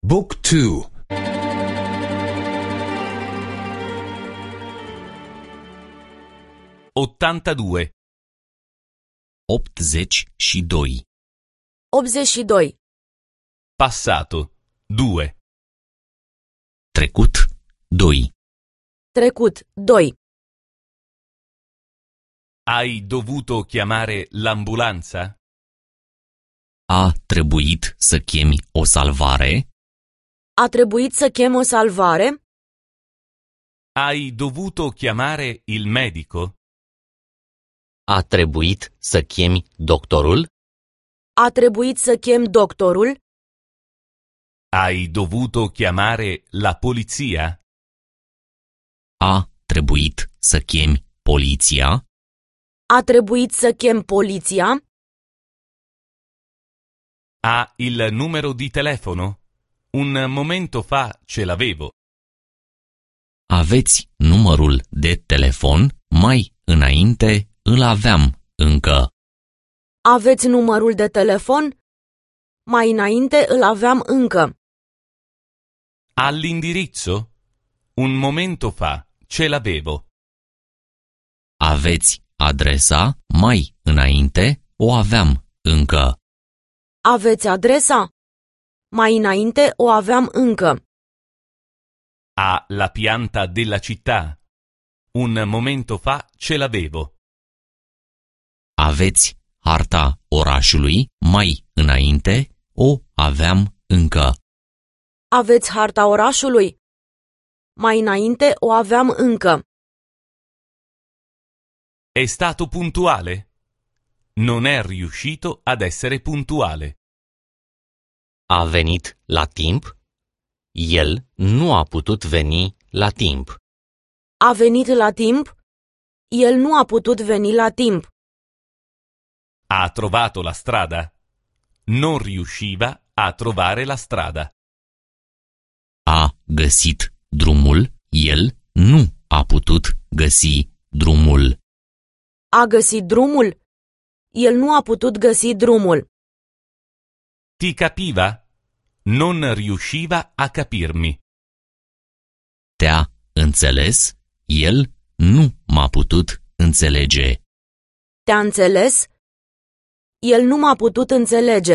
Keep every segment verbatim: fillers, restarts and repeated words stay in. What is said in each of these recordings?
Book two. ottantadue. optzeci și doi. optzeci și doi. Passato. due. Trecut. doi. Trecut. doi. Hai dovuto chiamare l'ambulanza? A trebuit să chemi o salvare? A trebuit să chem o salvare? Hai dovuto chiamare il medico? A trebuit să chemi doctorul? A trebuit să chem doctorul? Hai dovuto chiamare la polizia? A trebuit să chemi poliția? A trebuit să chem poliția? Ha il numero di telefono? Un momento fa ce l'avevo. Aveți numărul de telefon? Mai înainte îl aveam încă. Aveți numărul de telefon? Mai înainte îl aveam încă. All'indirizzo? Un momento fa ce l'avevo. Aveți adresa? Mai înainte o aveam încă. Aveți adresa? Mai înainte o aveam încă. Ha la pianta della città? Un momento fa ce l'avevo. Aveți harta orașului? Mai înainte o aveam încă. Aveți harta orașului? Mai înainte o aveam încă. È stato puntuale? Non è riuscito ad essere puntuale. A venit la timp? El nu a putut veni la timp. A venit la timp? El nu a putut veni la timp. Ha trovato la strada? Non riusciva a trovare la strada. A găsit drumul? El nu a putut găsi drumul. A găsit drumul? El nu a putut găsi drumul. Ti capiva? Non riusciva a capirmi. Te-a înțeles? El nu m-a putut înțelege. Te-a înțeles? El nu m-a putut înțelege.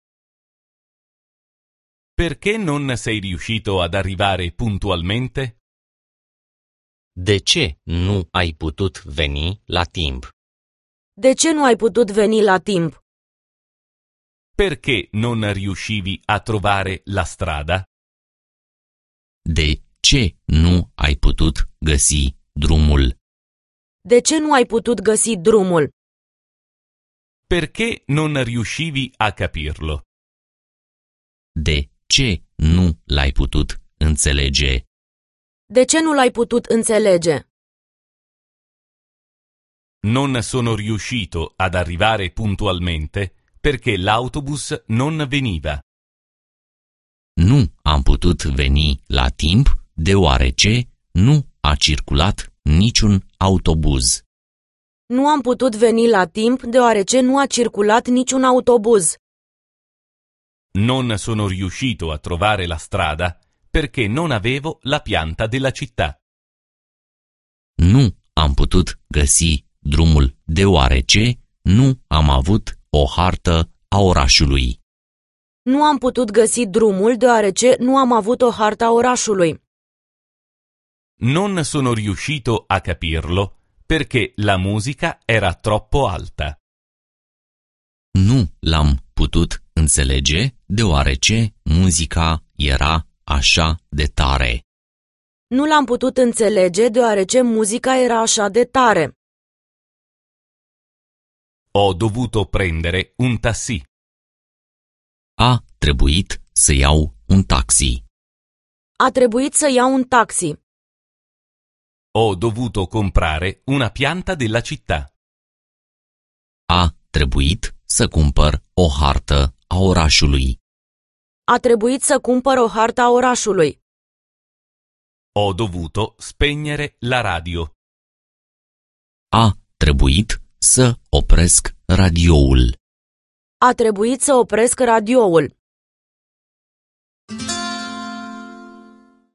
Perché non sei riuscito ad arrivare puntualmente? De ce nu ai putut veni la timp? De ce nu ai putut veni la timp? Perché non riuscivi a trovare la strada? De ce nu ai putut găsi drumul? De ce nu ai putut găsi drumul? Perché non riuscivi a capirlo? De ce nu l-ai putut înțelege? De ce nu l-ai putut înțelege? Non sono riuscito ad arrivare puntualmente perché l'autobus non veniva. Nu am putut veni la timp deoarece nu a circulat niciun autobuz. Nu am putut veni la timp deoarece nu a circulat niciun autobuz. Non sono riuscito a trovare la strada perché non avevo la pianta della città. Nu am putut găsi drumul deoarece nu am avut o hartă a orașului. Nu am putut găsi drumul deoarece nu am avut o hartă a orașului. Non sono riuscito a capirlo perché la musica era troppo alta. Nu l-am putut înțelege deoarece muzica era așa de tare. Nu l-am putut înțelege deoarece muzica era așa de tare. Ho dovuto prendere un taxi. A trebuit să iau un taxi. A trebuit să iau un taxi. Ho dovuto comprare una pianta della città. A trebuit să cumpăr o hartă a orașului. A trebuit să cumpăr o hartă a orașului. Ho dovuto spegnere la radio. A trebuit să opresc radioul. A trebuit să opresc radioul.